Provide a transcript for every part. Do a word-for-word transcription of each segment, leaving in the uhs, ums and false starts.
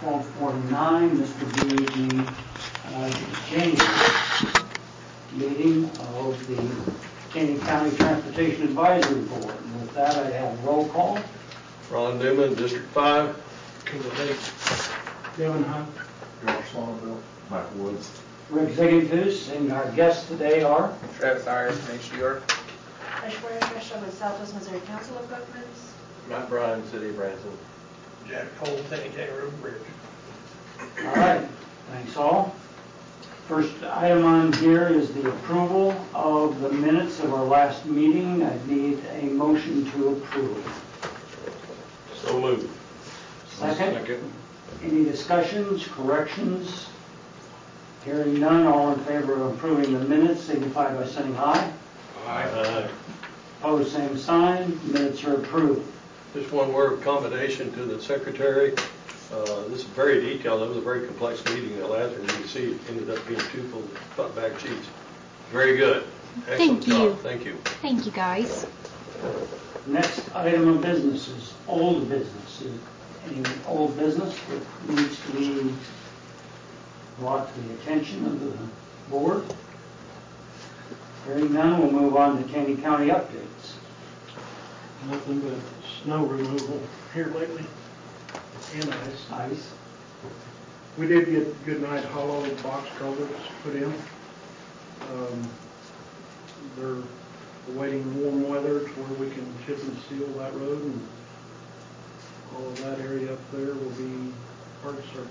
twelve forty-nine. This would be the uh, January meeting of the Caney County Transportation Advisory Board. And with that, I have roll call. Ron Newman, District five. Kendall Bates. Devin Hunt. George Swanville. Mike Woods. Rick Ziegenfuss, and our guests today are Travis Ayers from H D R. Aishwarya Shrestha with Southwest Missouri Council of Governments. Matt Bryan, City of Branson. Jack Cole, Tenny Kangaroo Bridge. all right. Thanks all. First item on here is the approval of the minutes of our last meeting. I need a motion to approve. So moved. Second. Second. Any discussions, corrections? Hearing none, all in favor of approving the minutes signify by saying aye. Aye. Opposed, same sign. Minutes are approved. Just one word of commendation to the secretary. Uh, this is very detailed. It was a very complex meeting that last one. You can see it ended up being two full front back sheets. Very good. Excellent Thank you. job. Thank you. Thank you, guys. Next item of business is old business. Is any old business that needs to be brought to the attention of the board? Hearing none, we'll move on to Caney County updates. Nothing but snow removal here lately and ice. Ice. We did get Goodnight Hollow box culverts put in. Um, they're awaiting warm weather to where we can chip and seal that road, and all of that area up there will be hard surface.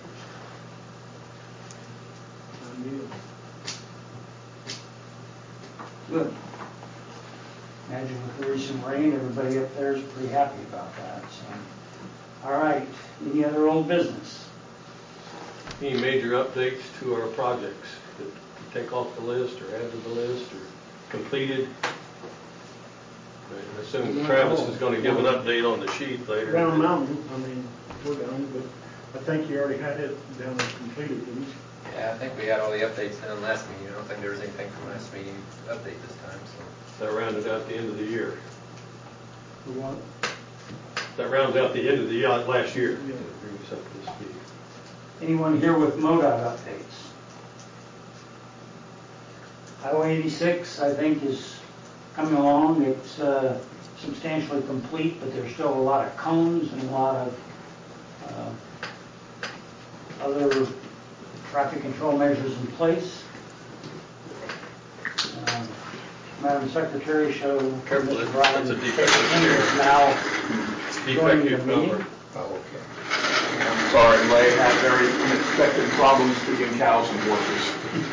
Done deal. Good. Imagine with the recent rain, everybody up there is pretty happy about that. So, all right. Any other old business? Any major updates to our projects that you take off the list or add to the list or completed? I assume Travis is going to give an update on the sheet later. Round Mountain, I mean, we're done, but I think you already had it down as completed, didn't you? Yeah, I think we had all the updates done last meeting. I don't think there was anything from last meeting to update this time. So That rounded out the end of the year. The what? That rounds out the end of the year, last year. Yeah. Bring us up to speed. Anyone here with MoDOT updates? Highway eighty-six, I think, is coming along. It's uh, substantially complete, but there's still a lot of cones and a lot of uh, other traffic control measures in place. Uh, Madam Secretary, show Careful, Mister that's Brian a defective is now joining the Defective meeting. cover. Oh, okay. I'm sorry, Lay had very unexpected problems feeding cows and horses.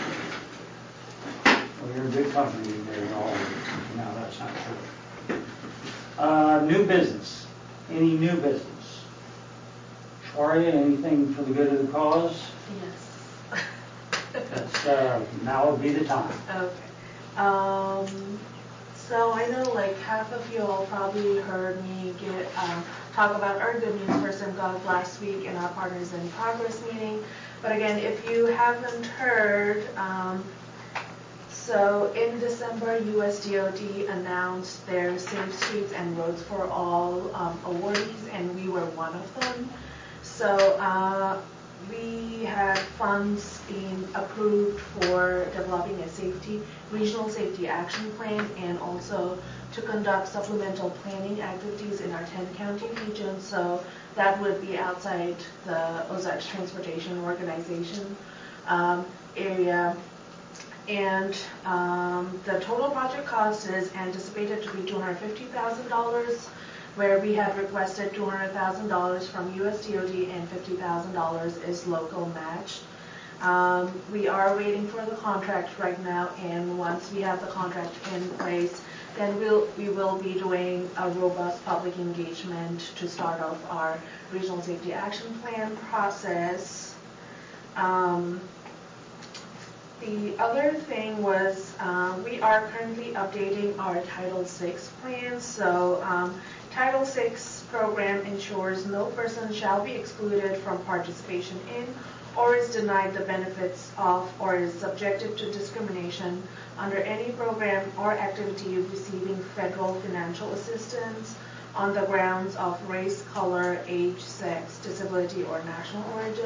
Well, you're a good company there, all. No, that's not true. Uh, new business. Any new business? Shwaria, anything for the good of the cause? Yes. That's, uh, now would be the time. Okay. Um, so I know like half of you all probably heard me get um, talk about our Good News for SimGov last week in our Partners in Progress meeting. But again, if you haven't heard, um, so in December, U S D O D announced their Safe Streets and Roads for All um, awardees, and we were one of them. So uh, we had funds being approved for developing a safety, regional safety action plan, and also to conduct supplemental planning activities in our ten county region. So that would be outside the Ozarks Transportation Organization um, area. And um, the total project cost is anticipated to be two hundred fifty thousand dollars, where we had requested two hundred thousand dollars from U S D O D and fifty thousand dollars is local match. Um, we are waiting for the contract right now, and once we have the contract in place, then we'll, we will be doing a robust public engagement to start off our regional safety action plan process. Um, The other thing was uh, we are currently updating our Title six plans. So um, Title six program ensures no person shall be excluded from participation in or is denied the benefits of or is subjected to discrimination under any program or activity receiving federal financial assistance on the grounds of race, color, age, sex, disability, or national origin.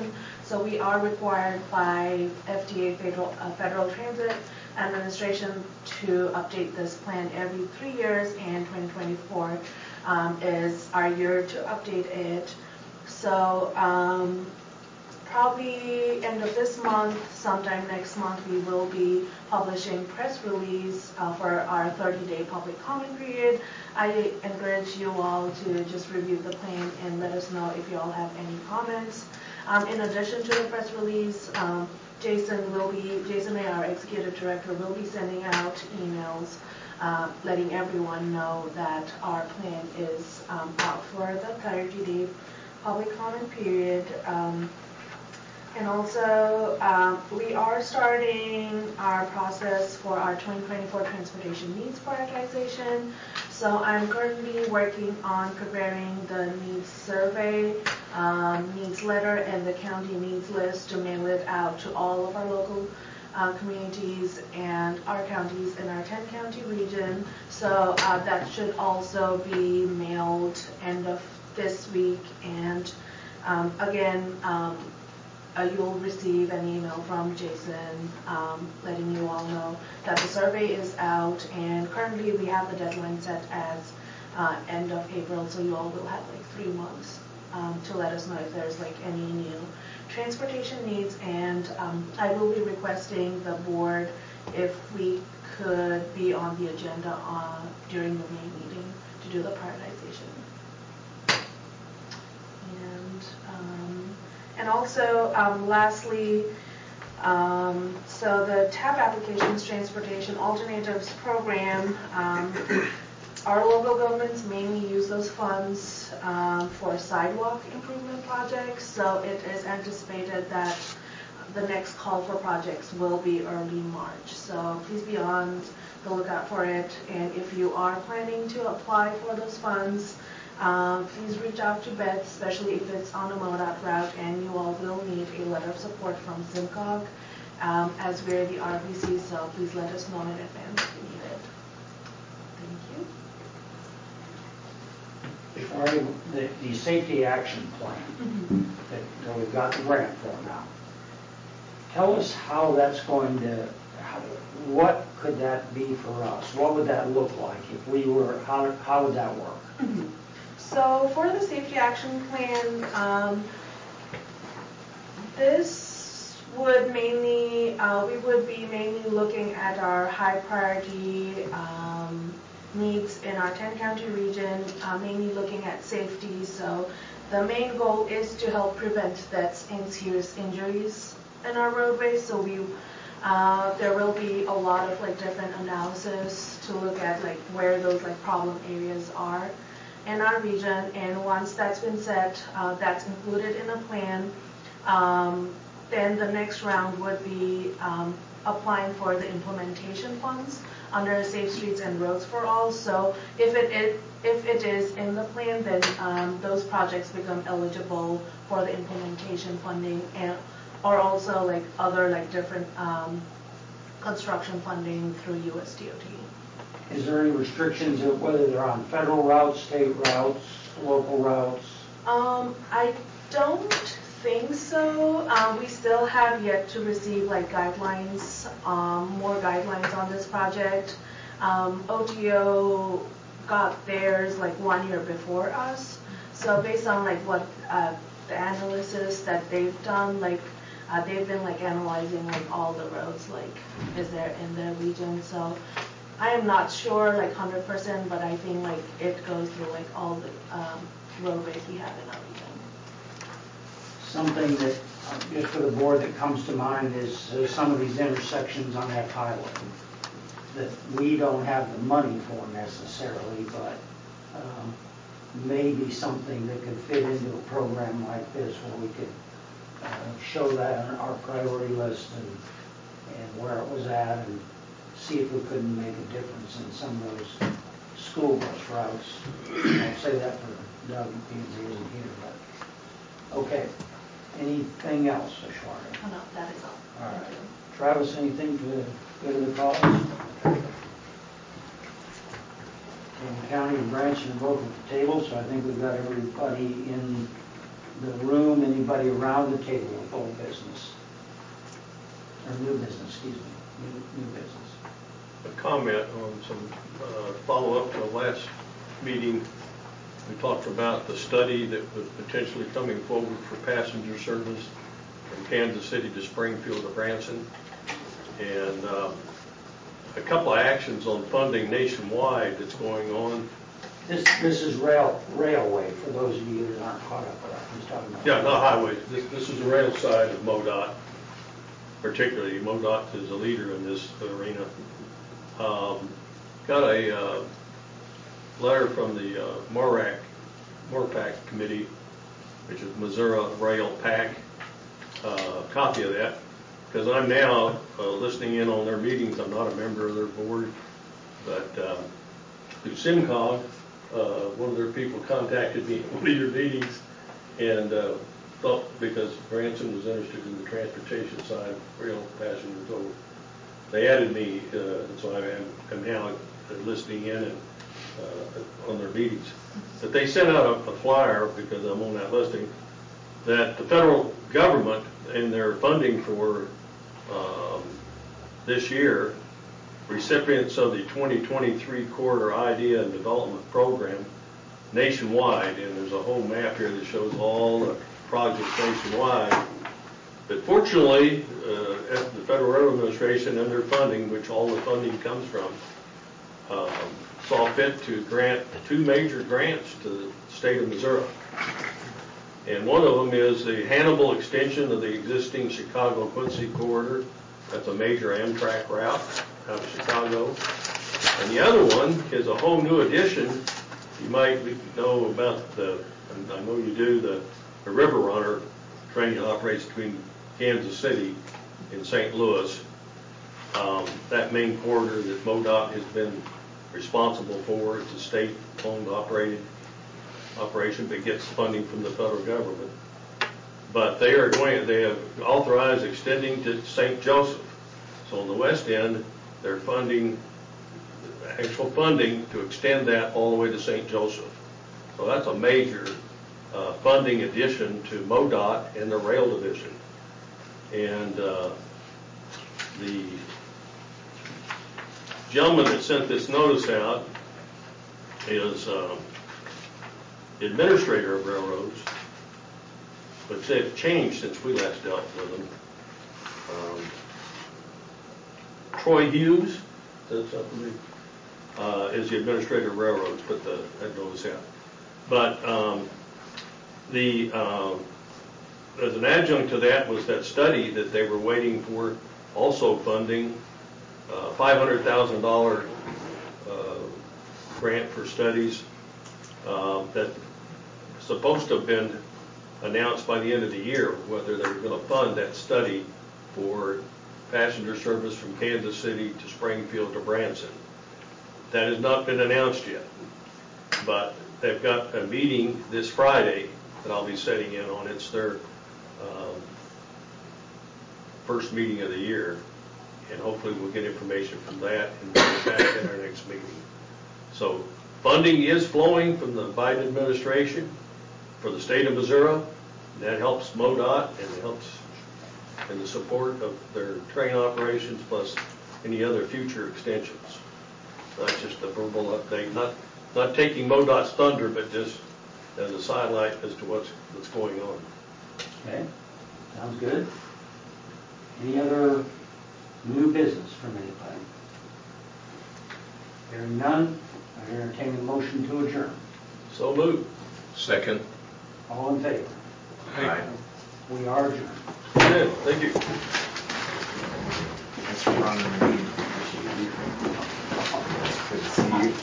So we are required by F D A, Federal, uh, Federal Transit Administration, to update this plan every three years, and twenty twenty-four um, is our year to update it. So um, probably end of this month, sometime next month, we will be publishing press release uh, for our thirty-day public comment period. I encourage you all to just review the plan and let us know if you all have any comments. Um, in addition to the press release, um, Jason will be, Jason May, our executive director, will be sending out emails uh, letting everyone know that our plan is um, out for the thirty-day public comment period. Um, And also, um, we are starting our process for our twenty twenty-four transportation needs prioritization. So I'm currently working on preparing the needs survey, um, needs letter, and the county needs list to mail it out to all of our local uh, communities and our counties in our ten county region. So uh, that should also be mailed end of this week. And um, again, um, Uh, you'll receive an email from Jason um, letting you all know that the survey is out, and currently we have the deadline set as uh, end of April, so you all will have like three months um, to let us know if there's like any new transportation needs. And um, I will be requesting the board if we could be on the agenda uh, during the May meeting to do the prioritization. And um, And also, um, lastly, um, so the T A P Applications Transportation Alternatives Program, um, our local governments mainly use those funds um, for sidewalk improvement projects. So it is anticipated that the next call for projects will be early March. So please be on the lookout for it. And if you are planning to apply for those funds, Um, please reach out to Beth, especially if it's on a MoDOT route, and you all will need a letter of support from SIMCOG, um, as we're the R B C, so please let us know in advance if you need it. Thank you. Before I, the, the safety action plan Mm-hmm. that, that we've got the grant for now, tell us how that's going to, how, what could that be for us? What would that look like if we were, how, how would that work? Mm-hmm. So for the safety action plan, um, this would mainly, uh, we would be mainly looking at our high priority um, needs in our ten county region, uh, mainly looking at safety. So the main goal is to help prevent deaths and serious injuries in our roadways. So we, uh, there will be a lot of like different analysis to look at like where those like problem areas are in our region, and once that's been set, uh, that's included in a plan, um, then the next round would be um, applying for the implementation funds under Safe Streets and Roads for All. So if it is, if it is in the plan, then um, those projects become eligible for the implementation funding, and or also like other like different um, construction funding through U S D O T. Is there any restrictions of whether they're on federal routes, state routes, local routes? Um, I don't think so. Um, we still have yet to receive like guidelines, um, more guidelines on this project. Um, O T O got theirs like one year before us. So based on like what uh, the analysis that they've done, like uh, they've been like analyzing like all the roads like is there in their region. So I am not sure like one hundred percent, but I think like it goes through like all the um, roadways we have in our region. Something that, uh, just for the board, that comes to mind is uh, some of these intersections on that highway that we don't have the money for necessarily, but um, maybe something that could fit into a program like this where we could uh, show that on our priority list and, and where it was at, and see if we couldn't make a difference in some of those school bus routes. I'll say that for Doug, he isn't here, but, okay. Anything else, Ashwarya? Oh, no, that is all. All Thank right. you. Travis, anything for the good of the cause? And the county and branch and both at the table, so I think we've got everybody in the room, anybody around the table with old business? Or new business, excuse me, new, new business. A comment on some uh, follow-up to the last meeting. We talked about the study that was potentially coming forward for passenger service from Kansas City to Springfield to Branson. And um, a couple of actions on funding nationwide that's going on. This, this is rail, railway, for those of you that aren't caught up with that. He's talking about. Yeah, not highways. This, this is the rail side of MoDOT. Particularly, MoDOT is a leader in this arena. Um, got a uh, letter from the uh, MARAC, MORPAC committee, which is Missouri Rail PAC, uh, copy of that, because I'm now uh, listening in on their meetings. I'm not a member of their board, but uh, through SimCog, uh, one of their people contacted me at one of your meetings, and uh, thought because Branson was interested in the transportation side, rail passengers over. They added me, uh, and so I am, am now listening in and uh, on their meetings. But they sent out a, a flyer, because I'm on that listing, that the federal government in their funding for um, this year, recipients of the twenty twenty-three Corridor Idea and Development Program nationwide, and there's a whole map here that shows all the projects nationwide. But fortunately, uh, at the Federal Railroad Administration and their funding, which all the funding comes from, um, saw fit to grant two major grants to the state of Missouri. And one of them is the Hannibal extension of the existing Chicago-Quincy corridor. That's a major Amtrak route out of Chicago. And the other one is a whole new addition. You might know about the, and I know you do, the, the River Runner train that operates between Kansas City and Saint Louis. Um, that main corridor that MoDOT has been responsible for, it's a state-owned operated operation, but gets funding from the federal government. But they are going, they have authorized extending to Saint Joseph. So on the west end, they're funding, actual funding to extend that all the way to Saint Joseph. So that's a major uh, funding addition to MoDOT and the rail division. And uh, the gentleman that sent this notice out is uh, the administrator of railroads, but they've changed since we last dealt with them. Um, Troy Hughes, is that something? Uh, is the administrator of railroads, put the, that notice out. But um, the uh, as an adjunct to that was that study that they were waiting for, also funding, uh, five hundred thousand dollars uh, grant for studies uh, that supposed to have been announced by the end of the year, whether they were going to fund that study for passenger service from Kansas City to Springfield to Branson. That has not been announced yet, but they've got a meeting this Friday that I'll be sitting in on. It's their um, first meeting of the year, and hopefully we'll get information from that and bring it back at our next meeting. So funding is flowing from the Biden administration for the state of Missouri. That helps MoDOT and it helps in the support of their train operations plus any other future extensions. So that's just a verbal update, not not taking MoDOT's thunder, but just as a sidelight as to what's what's going on. Okay, sounds good. Any other new business from anybody? Hearing none, I entertain a motion to adjourn. So moved. Second. All in favor? Aye. We are adjourned. Good, thank you. Thanks for running the meeting. Good to see you.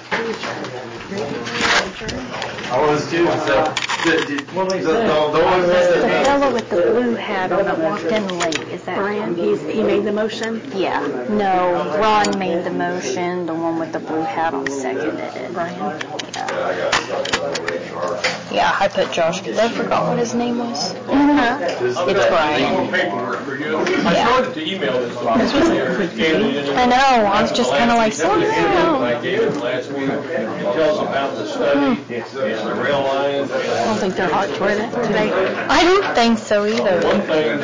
I was too. So, did, did, Well, they the, said- the, the one The that fellow with the blue hat on that walked in late, is that Brian, he's, he made the motion? Yeah, no, Ron made the motion, the one with the blue hat on seconded it. Brian? Yeah. I got stuck on the H R. Yeah, I put Josh because I forgot what his name was. It's It's Brian. more paperwork for you. I started to email this to This was a quick meeting. I know, I was just kind of like, slow I down. gave him last week, details about the study, and the rail lines. I don't think they're hot for it today. I don't think so either. One thing